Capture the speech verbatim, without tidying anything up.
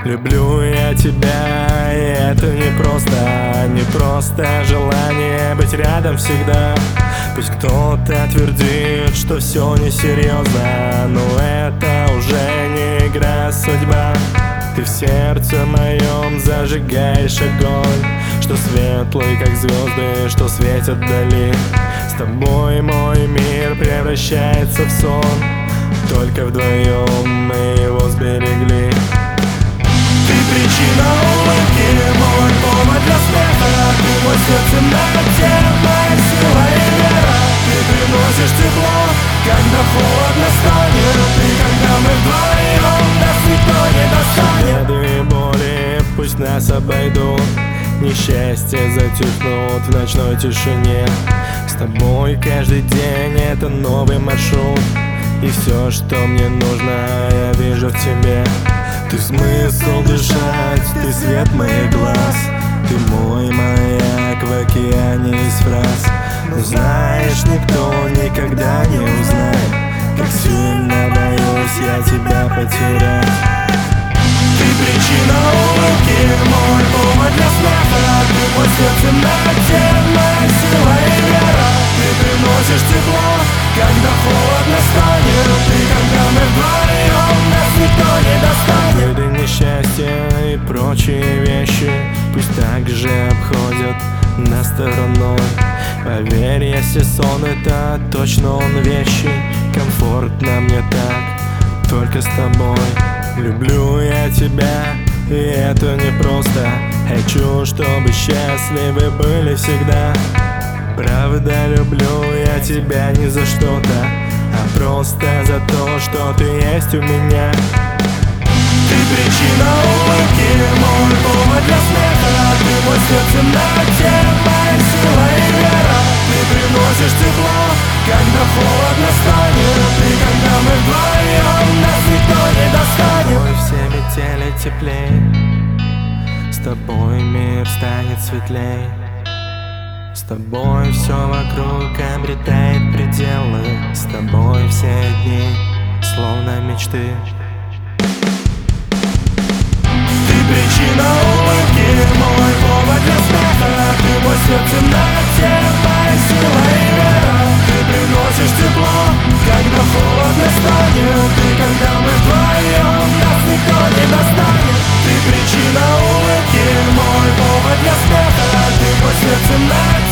Люблю я тебя, и это не просто, не просто желание быть рядом всегда. Пусть кто-то твердит, что все несерьезно, но это уже не игра, судьба. Ты в сердце моем зажигаешь огонь, что светлый, как звезды, что светят вдали. С тобой мой мир превращается в сон, только вдвоем мы его сберегли. Ты причина улыбки, мой повод для смеха. Ты мой сердце на моя сила и вера. Ты приносишь тепло, когда холодно станет. Ты, когда мы вдвоем, нас никто не достанет. Беды и боли пусть нас обойдут, несчастья затихнут в ночной тишине. С тобой каждый день это новый маршрут, и все, что мне нужно, я вижу в тебе. Ты смысл дышать, ты свет моих глаз, ты мой маяк в океане из фраз. Но знаешь, никто никогда не узнает, как сильно боюсь я тебя потерять. Ты причина улыбки, мой повод для смеха. Ты мой сердце на моя сила и вера. Ты приносишь тепло, когда холодно станет. Ты, когда мы вдвоем, нас никто не достанет. Беды, несчастья и прочие вещи пусть также обходят нас стороной. Поверь, если сон это точно он вещи, комфортно мне так, только с тобой. Люблю я тебя, и это не просто. Хочу, чтобы счастливы были всегда. Правда, люблю я тебя не за что-то, а просто за то, что ты есть у меня. Ты причина улыбки, мой повод для смеха. Ты мой сердце на моя сила и вера. Ты приносишь тепло, когда холодно станет. Ты, когда мы вдвоем, нас никто не достанет. Ой, все метели теплей, с тобой мир станет светлей. С тобой все вокруг обретает пределы. С тобой все дни словно мечты. Ты причина улыбки, мой повод для смеха. Ты мой сердце на моя сила и вера. Ты приносишь тепло, когда холодно станет. Ты, когда мы вдвоем, нас никто не достанет. Ты причина улыбки, мой повод для смеха. Ты мой сердце на